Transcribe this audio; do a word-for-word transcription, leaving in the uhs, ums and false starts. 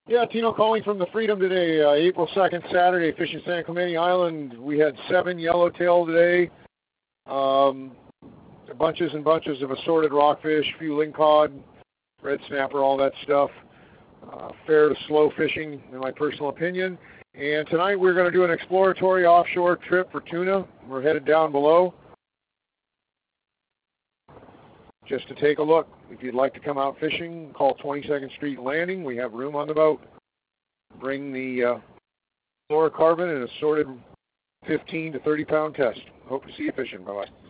Yeah, Tino calling from the Freedom today, uh, April second, Saturday, fishing San Clemente Island. We had seven yellowtail today, um, bunches and bunches of assorted rockfish, few lingcod, red snapper, all that stuff. Uh, fair to slow fishing, in my personal opinion. And tonight we're going to do an exploratory offshore trip for tuna. We're headed down below just to take a look. If you'd like to come out fishing, call twenty-second Street Landing. We have room on the boat. Bring the uh, fluorocarbon and assorted fifteen to thirty pound test. Hope to see you fishing. Bye-bye.